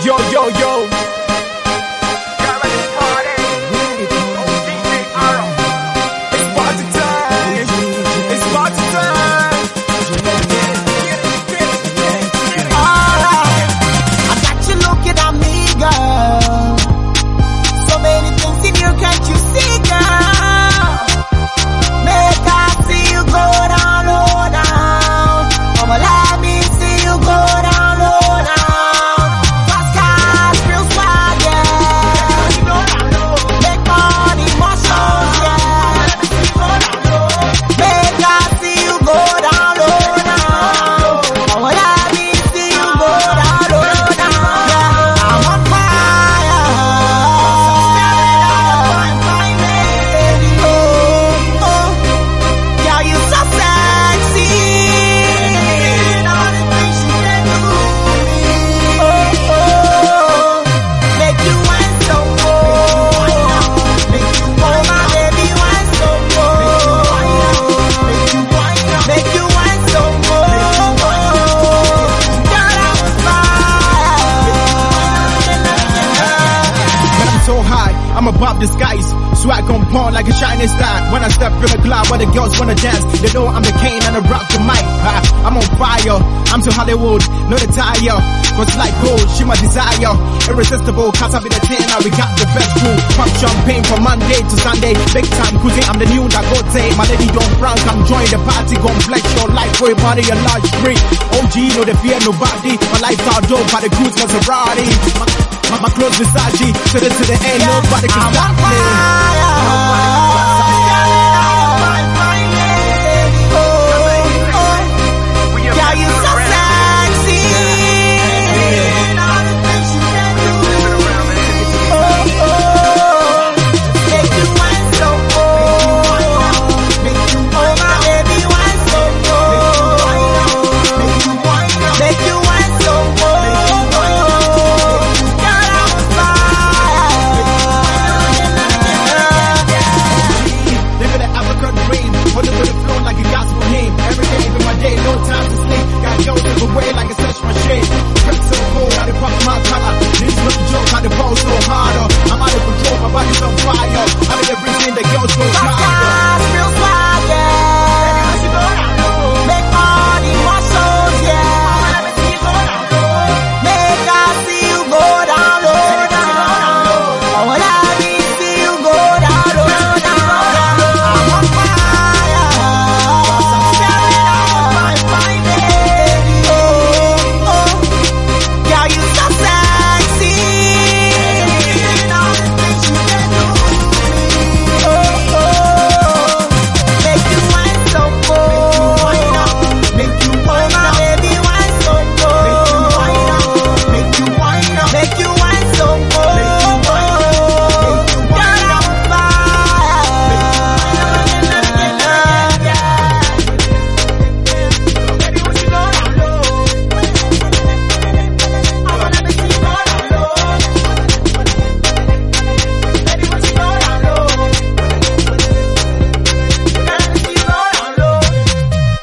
Yo, yo, yo. Get ready to party. DJ Aaron. It's party time. It's party time. I got you looking at me, girl. So many things in you, can't you see, girl? Make I see you go down, low down. Mama, let me see you go down, low down. Fast cars, real swag, yeah. Make all the emotions, yeah. Make I see you go down, low down. Mama, let me see you go down, low down. Yeah. I'm on fire. Oh, oh. Yeah, you so sexy. All the things you can do. Oh, oh. Make you want some more. Make you want my baby want some more. Make you want some more. Girl, I'm on When I'm so high, I'm above the skies. Swag on point like a shining star. When I step in the club where the girls wanna dance, they know I'm the king and I rock the mic. I'm on fire, I'm to Hollywood, no retire. Cause like gold, she my desire. Irresistible, cause I be the thing, now we got the best crew. Pop champagne from Monday to Sunday. Big time cruising, I'm the new Dagote. My lady don't frown, come join the party. Gon' flex your life for a body, a large drink. OG, no they fear nobody. My lifestyle dope, by the cruise Maserati. My clothes Versace, to the end, nobody can I'm on stop me. fire.